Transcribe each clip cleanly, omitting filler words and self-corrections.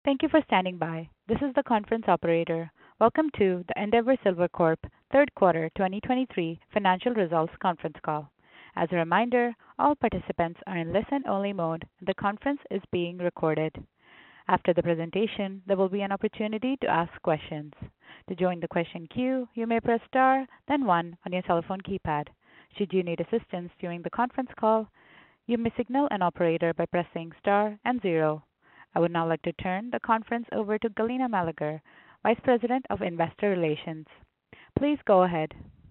Thank you for standing by. This is the conference operator. Welcome to the Endeavour Silver Corp third quarter 2023 financial results conference call. As a reminder, all participants are in listen-only mode, and the conference is being recorded. After the presentation, there will be an opportunity to ask questions. To join the question queue, you may press star, then one on your telephone keypad. Should you need assistance during the conference call, you may signal an operator by pressing star and zero. I would now like to turn the conference over to Galina Meleger, Vice President of Investor Relations. Please go ahead.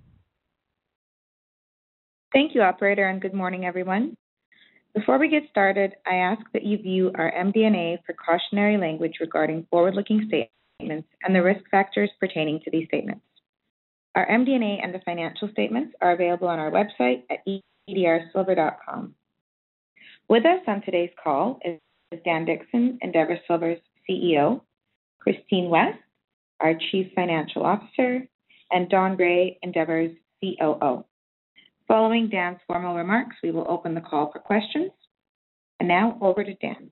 Thank you, operator, and good morning, everyone. Before we get started, I ask that you view our MD&A for cautionary language regarding forward-looking statements and the risk factors pertaining to these statements. Our MD&A and the financial statements are available on our website at edrsilver.com. With us on today's call is Dan Dickson, Endeavour Silver's CEO, Christine West, our Chief Financial Officer, and Don Gray, Endeavour's COO. Following Dan's formal remarks, we will open the call for questions. And now, over to Dan.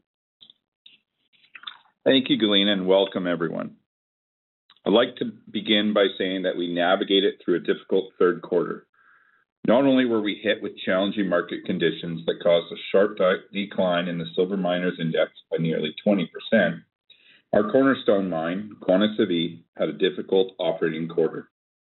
Thank you, Galina, and welcome, everyone. I'd like to begin by saying that we navigated through a difficult third quarter. Not only were we hit with challenging market conditions that caused a sharp decline in the Silver Miners Index by nearly 20%, our cornerstone mine, Guanaceví, had a difficult operating quarter.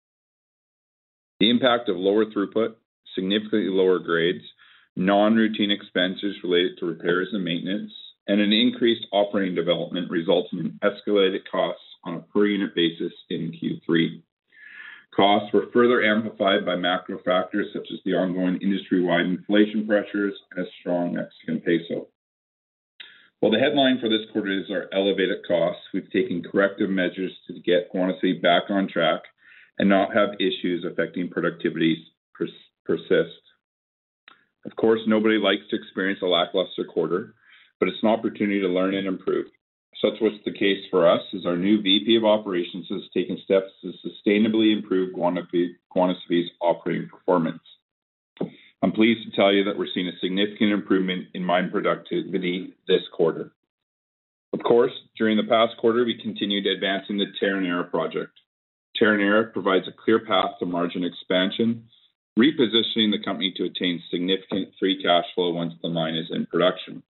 The impact of lower throughput, significantly lower grades, non-routine expenses related to repairs and maintenance, and an increased operating development resulted in escalated costs on a per-unit basis in Q3. Costs were further amplified by macro factors such as the ongoing industry-wide inflation pressures and a strong Mexican peso. While the headline for this quarter is our elevated costs, we've taken corrective measures to get Guanaceví back on track and not have issues affecting productivities persist. Of course, nobody likes to experience a lackluster quarter, but it's an opportunity to learn and improve. Such was the case for us, as our new VP of Operations has taken steps to sustainably improve Guanaceví's operating performance. I'm pleased to tell you that we're seeing a significant improvement in mine productivity this quarter. Of course, during the past quarter, we continued advancing the Terronera project. Terronera provides a clear path to margin expansion, repositioning the company to attain significant free cash flow once the mine is in production.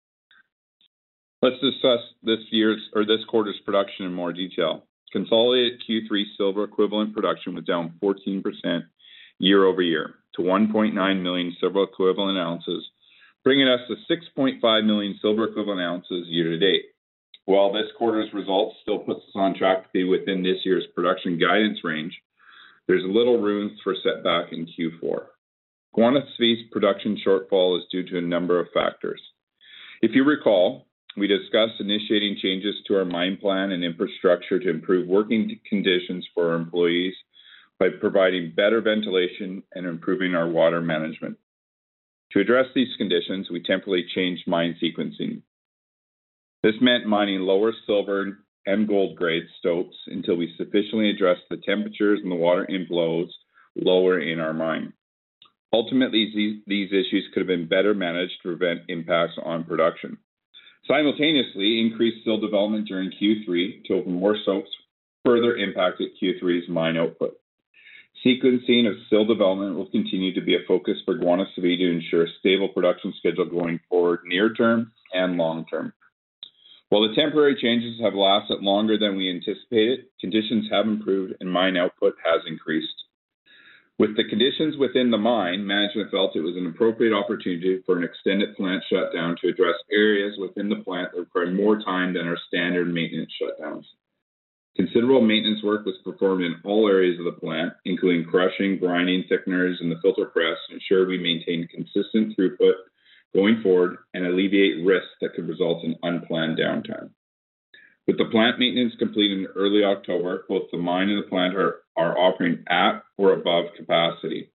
Let's discuss this quarter's production in more detail. Consolidated Q3 silver equivalent production was down 14% year over year to 1.9 million silver equivalent ounces, bringing us to 6.5 million silver equivalent ounces year to date. While this quarter's results still puts us on track to be within this year's production guidance range, there's little room for setback in Q4. Guanaceví's production shortfall is due to a number of factors. If you recall, we discussed initiating changes to our mine plan and infrastructure to improve working conditions for our employees by providing better ventilation and improving our water management. To address these conditions, we temporarily changed mine sequencing. This meant mining lower silver and gold grade stopes until we sufficiently addressed the temperatures and the water inflows lower in our mine. Ultimately, these issues could have been better managed to prevent impacts on production. Simultaneously, increased sill development during Q3 to open more stopes further impacted Q3's mine output. Sequencing of sill development will continue to be a focus for Guanaceví to ensure a stable production schedule going forward near term and long term. While the temporary changes have lasted longer than we anticipated, conditions have improved and mine output has increased. With the conditions within the mine, management felt it was an appropriate opportunity for an extended plant shutdown to address areas within the plant that require more time than our standard maintenance shutdowns. Considerable maintenance work was performed in all areas of the plant, including crushing, grinding, thickeners, and the filter press, to ensure we maintain consistent throughput going forward and alleviate risks that could result in unplanned downtime. With the plant maintenance complete in early October, both the mine and the plant are operating at or above capacity.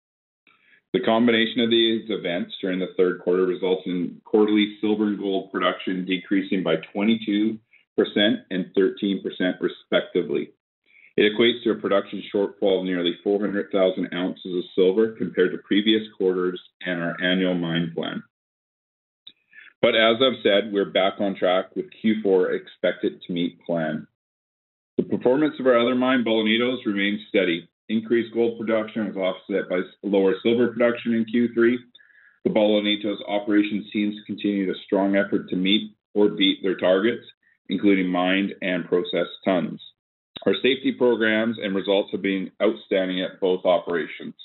The combination of these events during the third quarter results in quarterly silver and gold production decreasing by 22% and 13% respectively. It equates to a production shortfall of nearly 400,000 ounces of silver compared to previous quarters and our annual mine plan. But as I've said, we're back on track with Q4 expected to meet plan. The performance of our other mine, Bolañitos, remains steady. Increased gold production was offset by lower silver production in Q3. The Bolañitos operation seems to continue a strong effort to meet or beat their targets, including mined and processed tons. Our safety programs and results have been outstanding at both operations.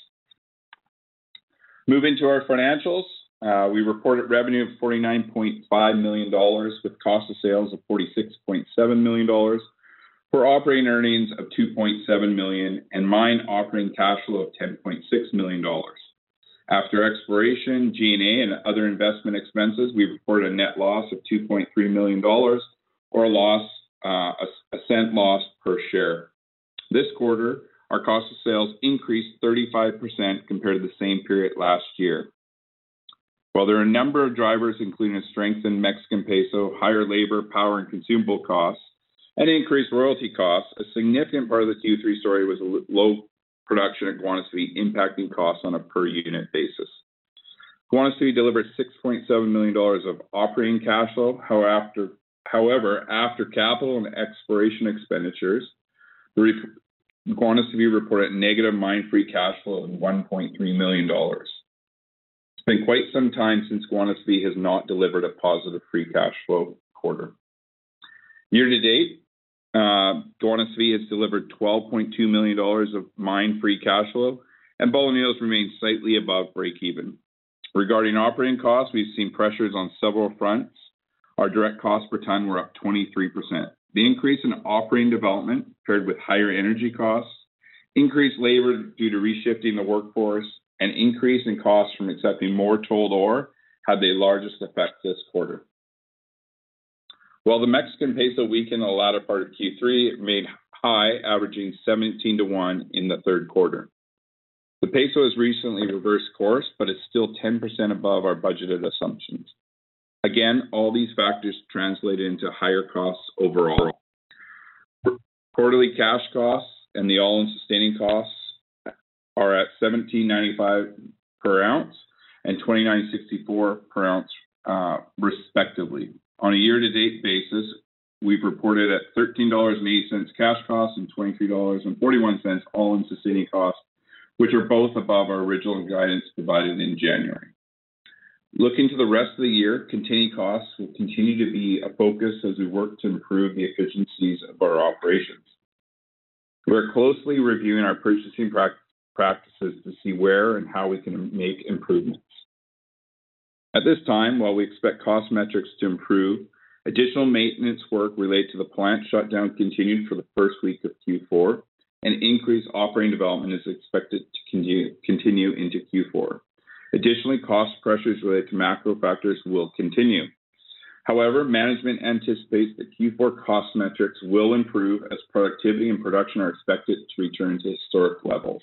Moving to our financials, we reported revenue of $49.5 million with cost of sales of $46.7 million, for operating earnings of $2.7 million and mine operating cash flow of $10.6 million. After exploration, G&A, and other investment expenses, we reported a net loss of $2.3 million, or a cent loss per share. This quarter, our cost of sales increased 35% compared to the same period last year. While there are a number of drivers, including a strengthened Mexican peso, higher labor, power, and consumable costs, and increased royalty costs, a significant part of the Q3 story was low production at Guanaceví, impacting costs on a per unit basis. Guanaceví delivered $6.7 million of operating cash flow. However, after capital and exploration expenditures, Guanaceví reported negative mine-free cash flow of $1.3 million. It's been quite some time since Guanaceví has not delivered a positive free cash flow quarter. Year to date, Guanaceví has delivered $12.2 million of mine-free cash flow, and Bolañitos remains slightly above break-even. Regarding operating costs, we've seen pressures on several fronts. Our direct costs per ton were up 23%. The increase in operating development, paired with higher energy costs, increased labor due to reshifting the workforce, and increase in costs from accepting more tolled ore had the largest effect this quarter. While the Mexican peso weakened in the latter part of Q3, it remained high, averaging 17 to 1 in the third quarter. The peso has recently reversed course, but is still 10% above our budgeted assumptions. Again, all these factors translated into higher costs overall. Quarterly cash costs and the all-in sustaining costs are at $17.95 per ounce and $29.64 per ounce, respectively. On a year-to-date basis, we've reported at $13.80 cash costs and $23.41 all-in sustaining costs, which are both above our original guidance provided in January. Looking to the rest of the year, containing costs will continue to be a focus as we work to improve the efficiencies of our operations. We're closely reviewing our purchasing practices to see where and how we can make improvements. At this time, while we expect cost metrics to improve, additional maintenance work related to the plant shutdown continued for the first week of Q4, and increased operating development is expected to continue into Q4. Additionally, cost pressures related to macro factors will continue. However, management anticipates that Q4 cost metrics will improve as productivity and production are expected to return to historic levels.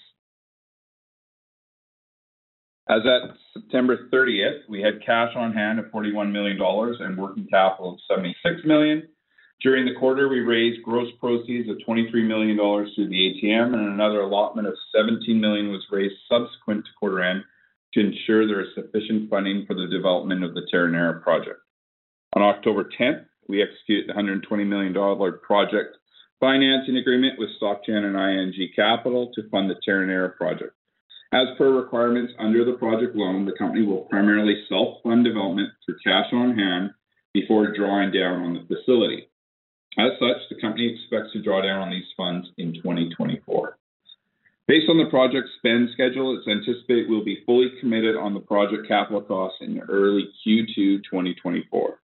As at September 30th, we had cash on hand of $41 million and working capital of $76 million. During the quarter, we raised gross proceeds of $23 million through the ATM, and another allotment of $17 million was raised subsequent to quarter end to ensure there is sufficient funding for the development of the Terronera project. On October 10th, we executed the $120 million project financing agreement with SocGen and ING Capital to fund the Terronera project. As per requirements under the project loan, the company will primarily self-fund development through cash on hand before drawing down on the facility. As such, the company expects to draw down on these funds in 2024. Based on the project spend schedule, it's anticipated we'll be fully committed on the project capital costs in early Q2 2024.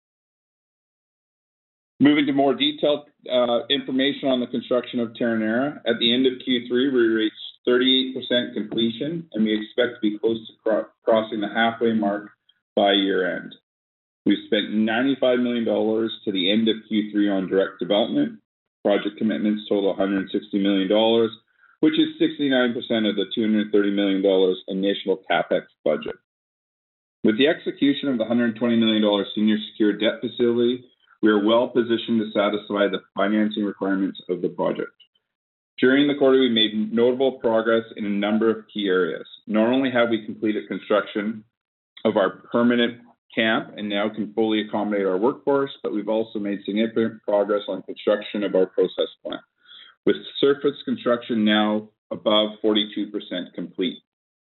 Moving to more detailed information on the construction of Terronera, at the end of Q3, we reached 38% completion, and we expect to be close to crossing the halfway mark by year end. We've spent $95 million to the end of Q3 on direct development. Project commitments total $160 million, which is 69% of the $230 million initial CapEx budget. With the execution of the $120 million senior secured debt facility, we are well positioned to satisfy the financing requirements of the project. During the quarter, we made notable progress in a number of key areas. Not only have we completed construction of our permanent camp and now can fully accommodate our workforce, but we've also made significant progress on construction of our process plant, with surface construction now above 42% complete.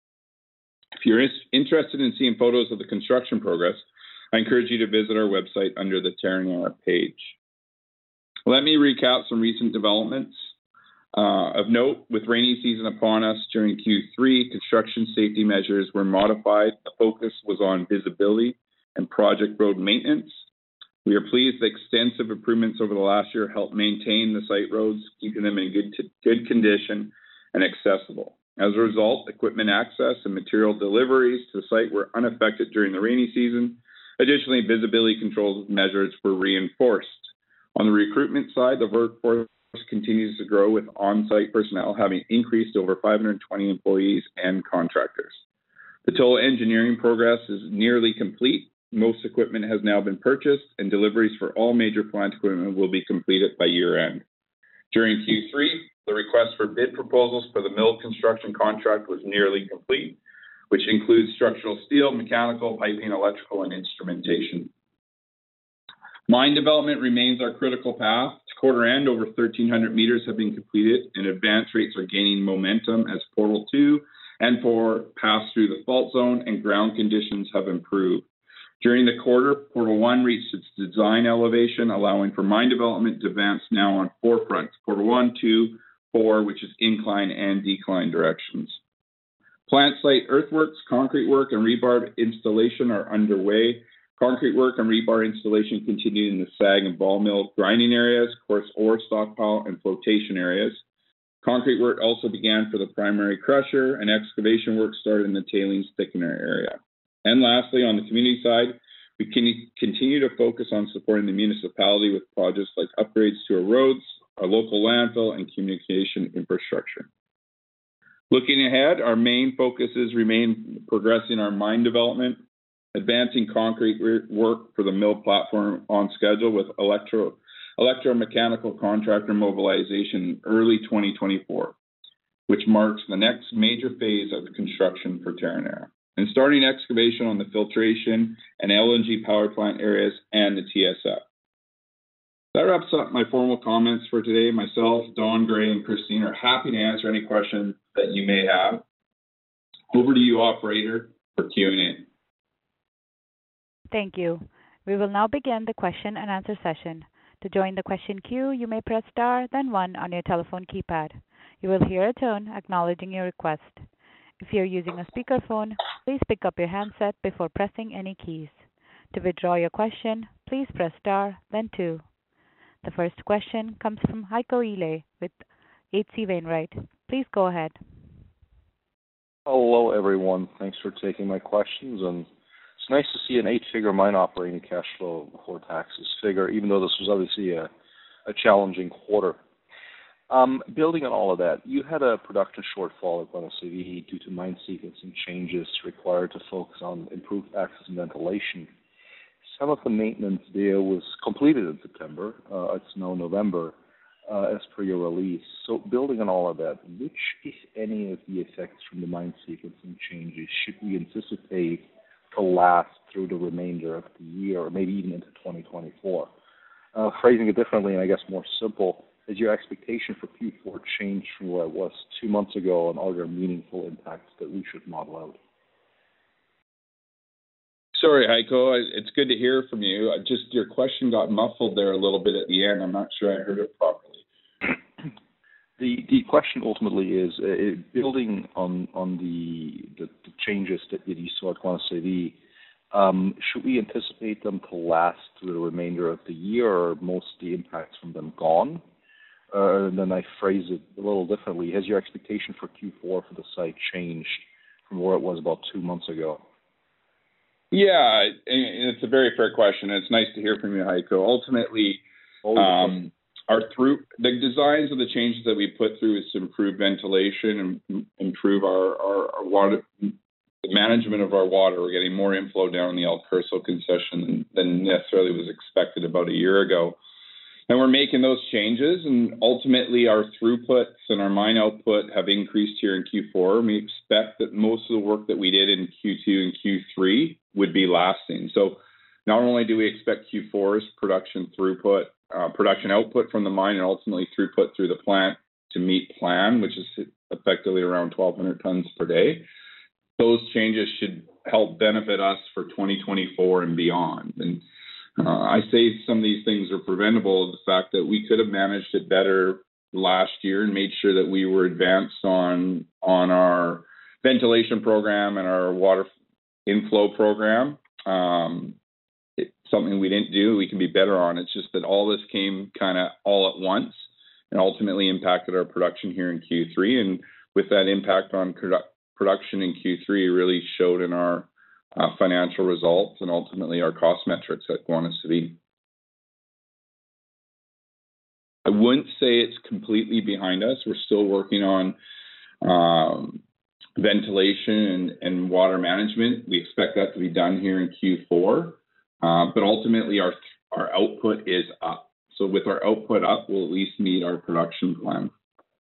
If you're interested in seeing photos of the construction progress, I encourage you to visit our website under the Terranera page. Let me recap some recent developments. Of note, with rainy season upon us during Q3, construction safety measures were modified. The focus was on visibility and project road maintenance. We are pleased that extensive improvements over the last year helped maintain the site roads, keeping them in good condition and accessible. As a result, equipment access and material deliveries to the site were unaffected during the rainy season. Additionally, visibility control measures were reinforced. On the recruitment side, the workforce continues to grow, with on-site personnel having increased to over 520 employees and contractors. The total engineering progress is nearly complete. Most equipment has now been purchased, and deliveries for all major plant equipment will be completed by year-end. During Q3, the request for bid proposals for the mill construction contract was nearly complete, which includes structural steel, mechanical, piping, electrical, and instrumentation. Mine development remains our critical path. To quarter end, over 1,300 meters have been completed, and advance rates are gaining momentum as Portal 2 and 4 pass through the fault zone and ground conditions have improved. During the quarter, Portal 1 reached its design elevation, allowing for mine development to advance now on 4 fronts, Portal 1, 2, 4, which is incline and decline directions. Plant site earthworks, concrete work, and rebar installation are underway. Concrete work and rebar installation continued in the SAG and ball mill grinding areas, coarse ore stockpile, and flotation areas. Concrete work also began for the primary crusher, and excavation work started in the tailings thickener area. And lastly, on the community side, we continue to focus on supporting the municipality with projects like upgrades to our roads, our local landfill, and communication infrastructure. Looking ahead, our main focuses remain progressing our mine development, advancing concrete work for the mill platform on schedule with electromechanical contractor mobilization in early 2024, which marks the next major phase of the construction for Terranera, and starting excavation on the filtration and LNG power plant areas and the TSF. That wraps up my formal comments for today. Myself, Don, Gray, and Christine are happy to answer any questions that you may have. Over to you, operator, for Q&A. Thank you. We will now begin the question and answer session. To join the question queue, you may press star, then 1 on your telephone keypad. You will hear a tone acknowledging your request. If you're using a speakerphone, please pick up your handset before pressing any keys. To withdraw your question, please press star, then 2. The first question comes from Heiko Ihle with H.C. Wainwright. Please go ahead. Hello, everyone. Thanks for taking my questions. And it's nice to see an 8-figure mine operating cash flow before taxes figure, even though this was obviously a challenging quarter. Building on all of that, you had a production shortfall at Guanaceví due to mine sequencing changes required to focus on improved access and ventilation. Some of the maintenance there was completed in September. It's now November, as per your release. So building on all of that, which, if any, of the effects from the mine sequencing changes should we anticipate to last through the remainder of the year, or maybe even into 2024? Phrasing it differently, and I guess more simple, has your expectation for Q4 changed from where it was 2 months ago, and are there meaningful impacts that we should model out? Sorry, Heiko. It's good to hear from you. Just your question got muffled there a little bit at the end. I'm not sure I heard it properly. The question ultimately is, building on the changes that you saw at Guanaceví, should we anticipate them to last through the remainder of the year, or most of the impacts from them gone? And then I phrase it a little differently. Has your expectation for Q4 for the site changed from where it was about 2 months ago? Yeah, it's a very fair question. It's nice to hear from you, Heiko. Ultimately, the designs of the changes that we put through is to improve ventilation and improve our water, the management of our water. We're getting more inflow down the El Curso concession than necessarily was expected about a year ago. And we're making those changes, and ultimately our throughputs and our mine output have increased here in Q4. And we expect that most of the work that we did in Q2 and Q3 would be lasting. So not only do we expect Q4's production output from the mine and ultimately throughput through the plant to meet plan, which is effectively around 1,200 tons per day, those changes should help benefit us for 2024 and beyond. And I say some of these things are preventable of the fact that we could have managed it better last year and made sure that we were advanced on our ventilation program and our water inflow program. It's something we didn't do, we can be better on. It's just that all this came kind of all at once and ultimately impacted our production here in Q3. And with that impact on production in Q3, it really showed in our financial results and ultimately our cost metrics at Guanaceví. I wouldn't say it's completely behind us. We're still working on ventilation and water management. We expect that to be done here in Q4, but ultimately our output is up. So with our output up, we'll at least meet our production plan.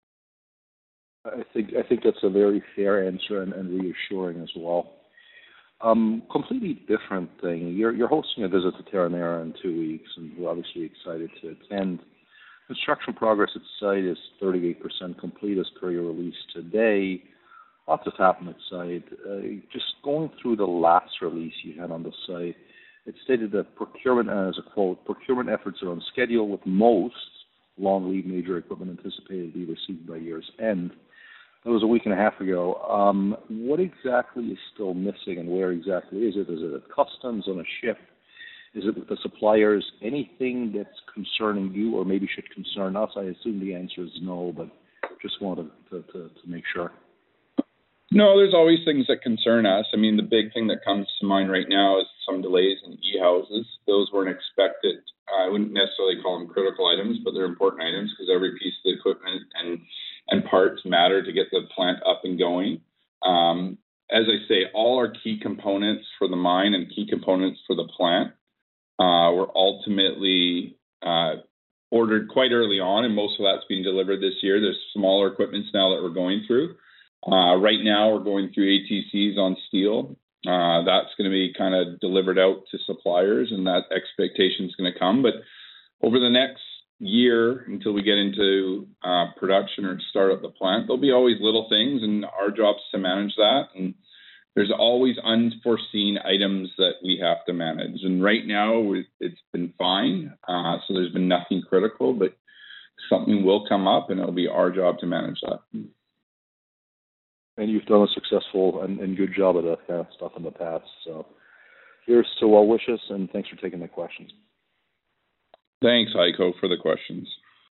I think that's a very fair answer and reassuring as well. Completely different thing. You're hosting a visit to Terronera in 2 weeks, and we're obviously excited to attend. Construction progress at site is 38% complete as per your release today. Lots has happened at site. Just going through the last release you had on the site, it stated that procurement, as a quote, procurement efforts are on schedule with most long lead major equipment anticipated to be received by year's end. That was a week and a half ago. What exactly is still missing and where exactly is it? Is it at customs, on a ship? Is it with the suppliers? Anything that's concerning you or maybe should concern us? I assume the answer is no, but just wanted to make sure. No, there's always things that concern us. I mean, the big thing that comes to mind right now is some delays in e-houses. Those weren't expected. I wouldn't necessarily call them critical items, but they're important items because every piece of the equipment and parts matter to get the plant up and going. As I say, all our key components for the mine and key components for the plant were ultimately ordered quite early on, and most of that's being delivered this year. There's smaller equipments now that we're going through. Right now, we're going through ATCs on steel. That's going to be kind of delivered out to suppliers, and that expectation is going to come. But over the next year, until we get into production or start up the plant, there'll be always little things, and our job is to manage that. And there's always unforeseen items that we have to manage. And right now, it's been fine. So there's been nothing critical, but something will come up, and it'll be our job to manage that. And you've done a successful and good job of that kind of stuff in the past. So here's to well wishes, and thanks for taking the questions. Thanks, Heiko, for the questions.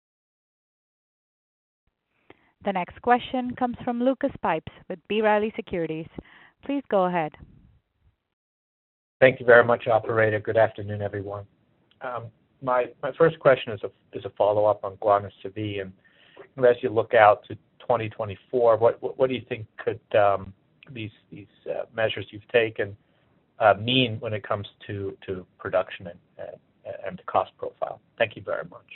The next question comes from Lucas Pipes with B. Riley Securities. Please go ahead. Thank you very much, operator. Good afternoon, everyone. My first question is a follow-up on Guanaceví, and as you look out to 2024, what do you think could these measures you've taken mean when it comes to production and the cost profile? Thank you very much.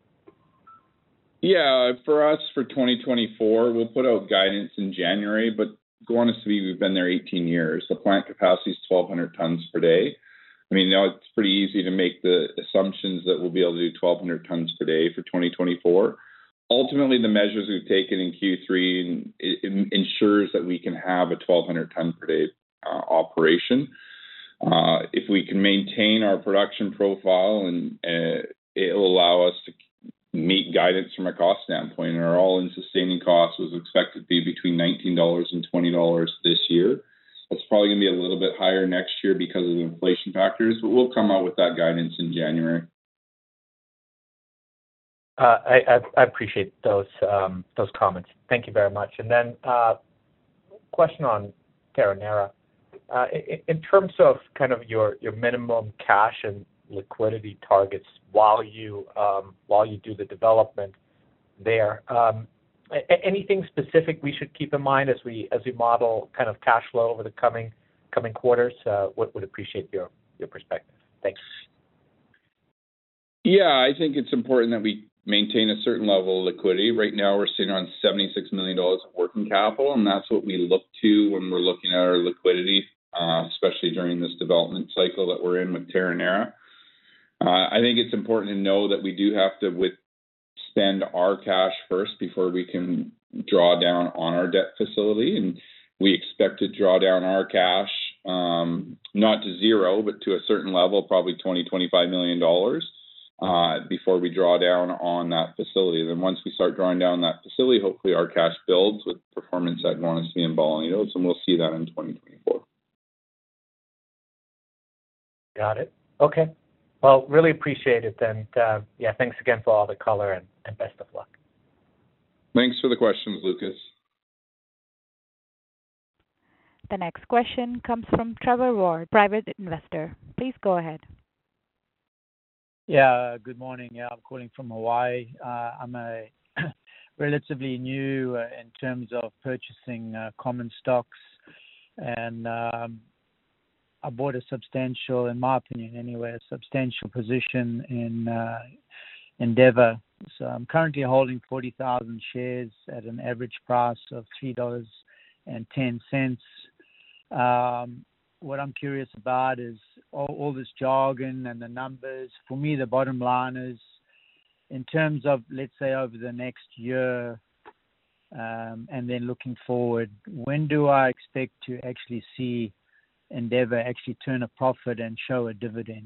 Yeah, for us, for 2024, we'll put out guidance in January, but Guanaceví, we've been there 18 years. The plant capacity is 1,200 tons per day. I mean, now it's pretty easy to make the assumptions that we'll be able to do 1,200 tons per day for 2024. Ultimately, the measures we've taken in Q3 it ensures that we can have a 1,200 ton per day operation. If we can maintain our production profile, and it'll allow us to meet guidance from a cost standpoint. Our all-in sustaining cost was expected to be between $19 and $20 this year. It's probably going to be a little bit higher next year because of the inflation factors, but we'll come out with that guidance in January. I appreciate those comments. Thank you very much. And then question on Terronera. In terms of kind of your minimum cash and liquidity targets while you do the development there, anything specific we should keep in mind as we model kind of cash flow over the coming quarters? Would appreciate your perspective. Thanks. Yeah, I think it's important that we maintain a certain level of liquidity. Right now, we're sitting on $76 million of working capital, and that's what we look to when we're looking at our liquidity especially during this development cycle that we're in with Terronera. I think it's important to know that we do have to spend our cash first before we can draw down on our debt facility, and we expect to draw down our cash, not to zero, but to a certain level, probably $20-25 million, before we draw down on that facility. Then once we start drawing down that facility, hopefully our cash builds with performance at Guanaceví and Bolañitos, and we'll see that in 2024. Got it. Okay. Well, really appreciate it. And thanks again for all the color and best of luck. Thanks for the questions, Lucas. The next question comes from Trevor Ward, private investor. Please go ahead. Yeah, good morning. Yeah, I'm calling from Hawaii. I'm a relatively new in terms of purchasing common stocks, and I bought a substantial, in my opinion anyway, a substantial position in Endeavour. So I'm currently holding 40,000 shares at an average price of $3.10. What I'm curious about is all this jargon and the numbers. For me, the bottom line is, in terms of, let's say, over the next year, and then looking forward, when do I expect to actually see Endeavour actually turn a profit and show a dividend?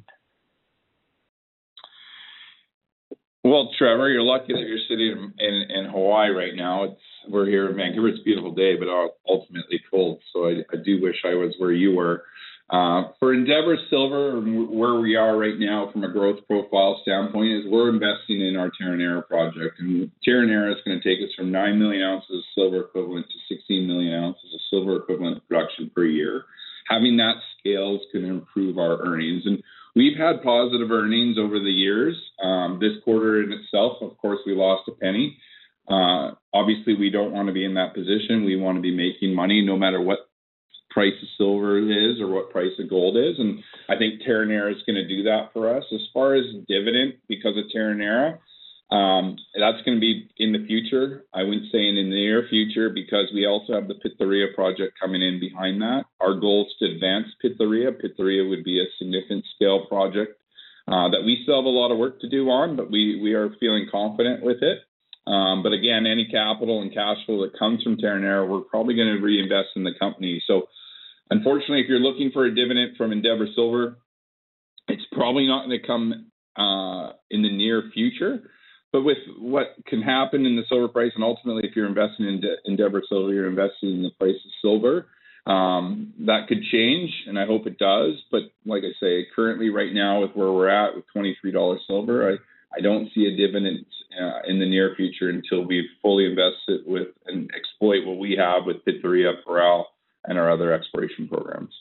Well, Trevor, you're lucky that you're sitting in Hawaii right now. We're here in Vancouver. It's a beautiful day, but ultimately cold. So I do wish I was where you were. For Endeavour Silver, where we are right now from a growth profile standpoint, is we're investing in our Terronera project. And Terronera is going to take us from 9 million ounces of silver equivalent to 16 million ounces of silver equivalent production per year. Having that scale is going to improve our earnings. And we've had positive earnings over the years. This quarter in itself, of course, we lost a penny. Obviously, we don't want to be in that position. We want to be making money no matter what price of silver is or what price of gold is. And I think Terronera is going to do that for us. As far as dividend, because of Terronera, that's going to be in the future. I wouldn't say in the near future, because we also have the Pitarrilla project coming in behind that. Our goal is to advance Pitarrilla. Pitarrilla would be a significant scale project that we still have a lot of work to do on, but we are feeling confident with it. But again, any capital and cash flow that comes from Terronera, we're probably going to reinvest in the company. So unfortunately, if you're looking for a dividend from Endeavour Silver, it's probably not going to come in the near future. But with what can happen in the silver price, and ultimately if you're investing in Endeavour Silver, you're investing in the price of silver, that could change, and I hope it does. But like I say, currently right now with where we're at with $23 silver, I don't see a dividend in the near future until we've fully invested with and exploit what we have with Pitarrilla, Parral, and our other exploration programs.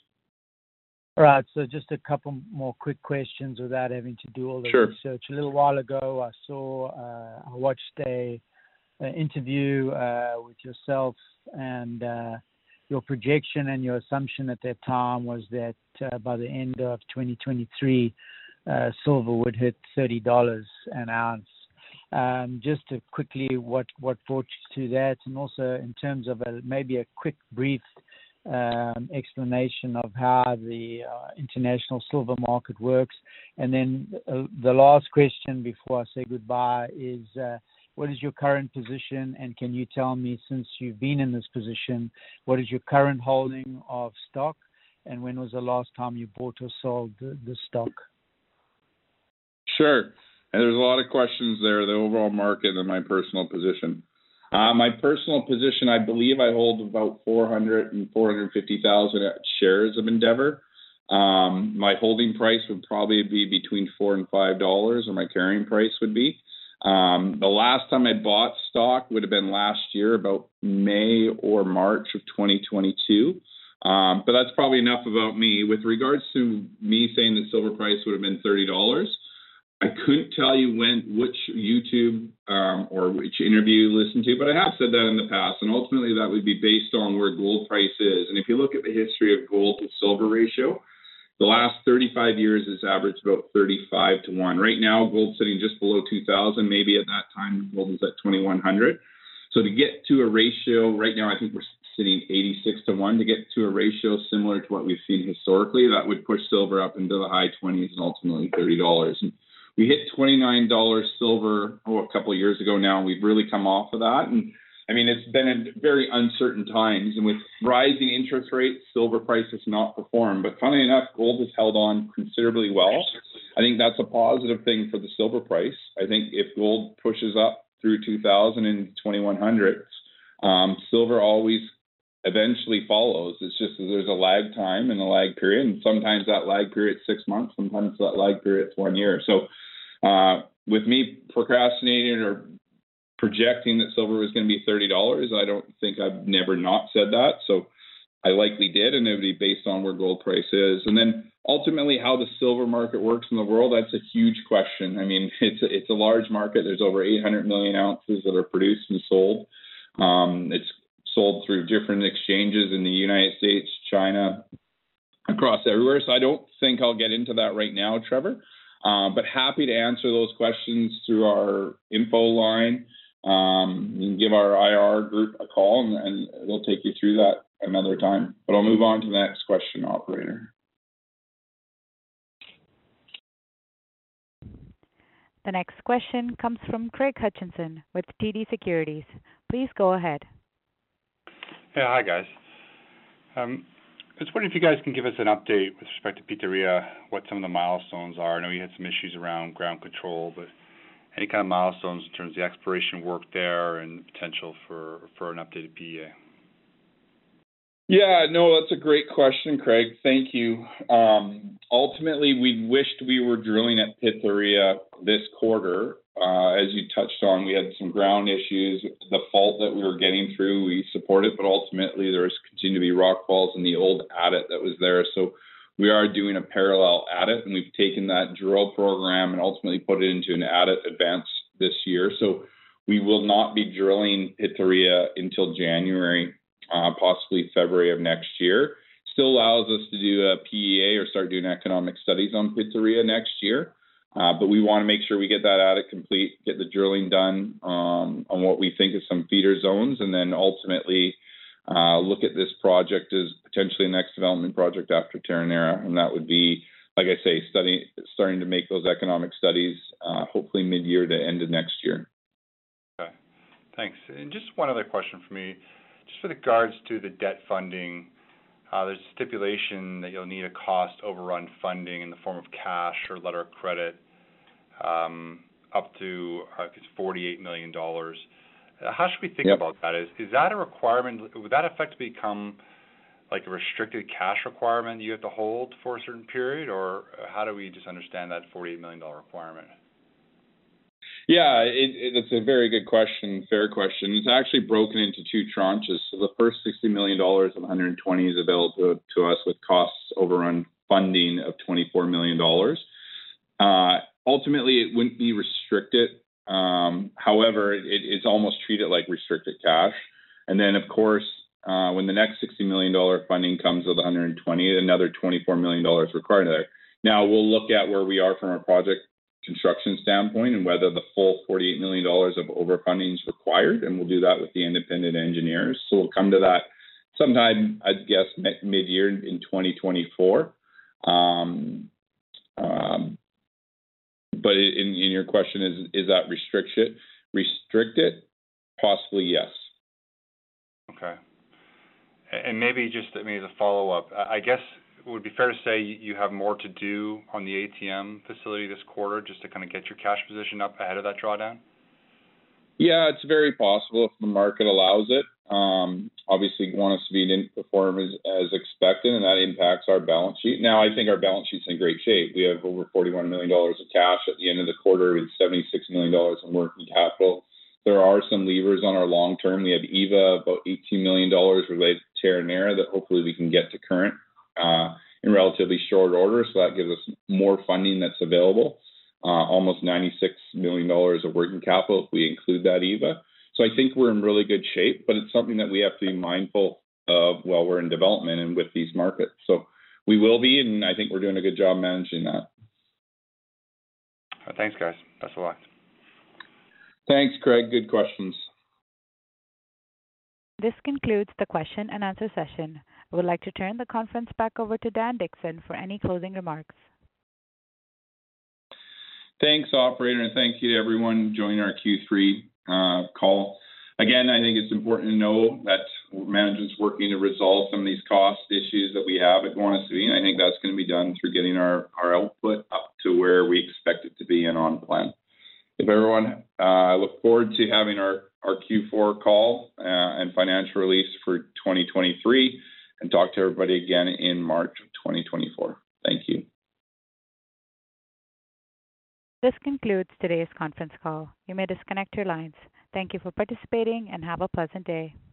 All right, so just a couple more quick questions without having to do all the research. A little while ago, I watched a interview with yourself, and your projection and your assumption at that time was that by the end of 2023, silver would hit $30 an ounce. Just to quickly, what brought you to that, and also in terms of maybe a quick, brief explanation of how the international silver market works. And then the last question before I say goodbye is, what is your current position, and can you tell me, since you've been in this position, what is your current holding of stock, and when was the last time you bought or sold the stock? Sure. And there's a lot of questions there, the overall market and my personal position. My personal position, I believe I hold about 400 and 450,000 shares of Endeavour. My holding price would probably be between $4 and $5, or my carrying price would be. The last time I bought stock would have been last year, about May or March of 2022. But that's probably enough about me. With regards to me saying that silver price would have been $30, I couldn't tell you which YouTube or which interview you listened to, but I have said that in the past, and ultimately that would be based on where gold price is. And if you look at the history of gold to silver ratio, the last 35 years has averaged about 35 to 1. Right now, gold's sitting just below 2,000. Maybe at that time, gold was at 2,100. So to get to a ratio, right now I think we're sitting 86 to 1 to get to a ratio similar to what we've seen historically. That would push silver up into the high 20s and ultimately $30. And we hit $29 silver a couple of years ago now. We've really come off of that. And I mean, it's been a very uncertain times. And with rising interest rates, silver price has not performed. But funnily enough, gold has held on considerably well. I think that's a positive thing for the silver price. I think if gold pushes up through 2000 and 2100s, silver always eventually follows. It's just that there's a lag time and a lag period, and sometimes that lag period is 6 months, sometimes that lag period is 1 year. So with me procrastinating or projecting that silver was going to be $30, I don't think I've never not said that. So I likely did, and it would be based on where gold price is. And then ultimately how the silver market works in the world, that's a huge question. I mean, it's a large market. There's over 800 million ounces that are produced and sold. It's sold through different exchanges in the United States, China, across everywhere. So I don't think I'll get into that right now, Trevor. But happy to answer those questions through our info line. You can give our IR group a call and they'll take you through that another time. But I'll move on to the next question, operator. The next question comes from Craig Hutchinson with TD Securities. Please go ahead. Yeah, hi guys. I was wondering if you guys can give us an update with respect to Pitarrilla, what some of the milestones are. I know you had some issues around ground control, but any kind of milestones in terms of the exploration work there and the potential for an updated PEA? Yeah, no, that's a great question, Craig. Thank you. Ultimately, we wished we were drilling at Pitarrilla this quarter. As you touched on, we had some ground issues. The fault that we were getting through, we supported, but ultimately there was continued to be rock falls in the old adit that was there. So we are doing a parallel adit, and we've taken that drill program and ultimately put it into an adit advance this year. So we will not be drilling Pitarrilla until January, possibly February of next year. Still allows us to do a PEA or start doing economic studies on Pitarrilla next year. But we want to make sure we get that adit complete, get the drilling done on what we think is some feeder zones, and then ultimately look at this project as potentially the next development project after Terronera. And that would be, like I say, starting to make those economic studies, hopefully mid-year to end of next year. Okay, thanks. And just one other question for me. Just with regards to the debt funding, there's a stipulation that you'll need a cost overrun funding in the form of cash or letter of credit up to $48 million. How should we think about that? Is that a requirement? Would that effectively become like a restricted cash requirement you have to hold for a certain period, or how do we just understand that $48 million requirement? Yeah, it's a very good question, fair question. It's actually broken into two tranches. So the first $60 million of 120 is available to us with costs overrun funding of $24 million. Ultimately, it wouldn't be restricted. However, it's almost treated like restricted cash. And then, of course, when the next $60 million funding comes with 120, another $24 million required there. Now, we'll look at where we are from a project construction standpoint and whether the full $48 million of overfunding is required, and we'll do that with the independent engineers. So we'll come to that sometime, I'd guess, mid-year in 2024. But in your question, is that restricted? Possibly, yes. Okay. And maybe just, as a follow-up, I guess it would be fair to say you have more to do on the ATM facility this quarter just to kind of get your cash position up ahead of that drawdown? Yeah, it's very possible if the market allows it. Obviously, Guanaceví didn't perform as expected, and that impacts our balance sheet. Now, I think our balance sheet's in great shape. We have over $41 million of cash at the end of the quarter with $76 million in working capital. There are some levers on our long term. We have EVA, about $18 million related to Terronera that hopefully we can get to current in relatively short order. So that gives us more funding that's available, almost $96 million of working capital if we include that EVA. So I think we're in really good shape, but it's something that we have to be mindful of while we're in development and with these markets. So we will be, and I think we're doing a good job managing that. Thanks, guys. Best of luck. Thanks, Craig. Good questions. This concludes the question and answer session. I would like to turn the conference back over to Dan Dickson for any closing remarks. Thanks, operator, and thank you to everyone joining our Q3 call. Again, I think it's important to know that management's working to resolve some of these cost issues that we have at Guanaceví, and I think that's going to be done through getting our output up to where we expect it to be and on plan. If everyone, I look forward to having our Q4 call and financial release for 2023, and talk to everybody again in March of 2024. Thank you. This concludes today's conference call. You may disconnect your lines. Thank you for participating and have a pleasant day.